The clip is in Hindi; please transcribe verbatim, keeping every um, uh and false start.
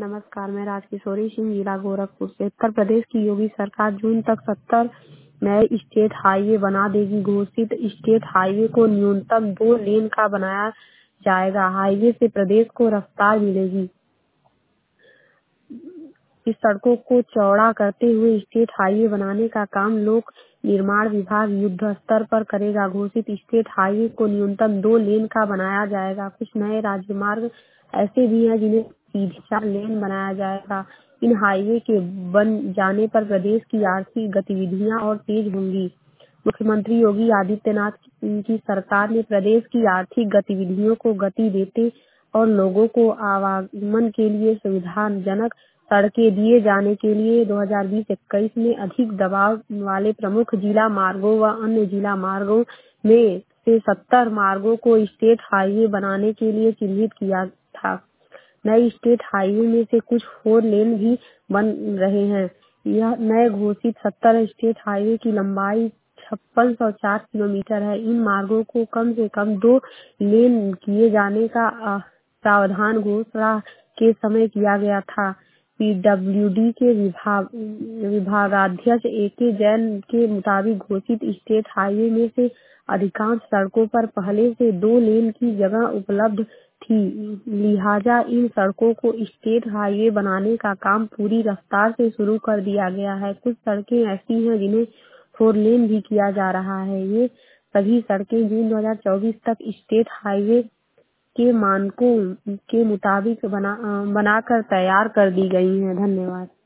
नमस्कार, मैं राजकिशोरी सिंह, जिला गोरखपुर से। उत्तर प्रदेश की योगी सरकार जून तक सत्तर नए स्टेट हाईवे बना देगी। घोषित स्टेट हाईवे को न्यूनतम दो लेन का बनाया जाएगा। हाईवे से प्रदेश को रफ्तार मिलेगी। इस सड़कों को चौड़ा करते हुए स्टेट हाईवे बनाने का काम लोक निर्माण विभाग युद्ध स्तर पर करेगा। घोषित स्टेट हाईवे को न्यूनतम दो लेन का बनाया जाएगा। कुछ नए राजमार्ग ऐसे भी हैं जिन्हें सीधे चार लेन बनाया जाएगा। इन हाईवे के बन जाने पर प्रदेश की आर्थिक गतिविधियां और तेज होंगी। मुख्यमंत्री योगी आदित्यनाथ की सरकार ने प्रदेश की आर्थिक गतिविधियों को गति देते और लोगों को आवागमन के लिए सुविधाजनक सड़कें दिए जाने के लिए दो हज़ार बीस इक्कीस में अधिक दबाव वाले प्रमुख जिला मार्गों व अन्य जिला मार्गों में से सत्तर मार्गों को स्टेट हाईवे बनाने के लिए चिन्हित किया था। नए स्टेट हाईवे में से कुछ फोर लेन भी बन रहे हैं। यह नए घोषित सत्तर स्टेट हाईवे की लंबाई छप्पन सौ चार किलोमीटर है। इन मार्गों को कम से कम दो लेन किए जाने का प्रावधान घोषणा के समय किया गया था। पीडब्ल्यूडी के विभाग विभागाध्यक्ष ए के जैन के मुताबिक घोषित स्टेट हाईवे में से अधिकांश सड़कों पर पहले से दो लेन की जगह उपलब्ध थी, लिहाजा इन सड़कों को स्टेट हाईवे बनाने का काम पूरी रफ्तार से शुरू कर दिया गया है। कुछ सड़कें ऐसी हैं जिन्हें फोर लेन भी किया जा रहा है। ये सभी सड़कें जून दो हज़ार चौबीस तक स्टेट हाईवे के मानकों के मुताबिक बना बनाकर तैयार कर दी गई हैं। धन्यवाद।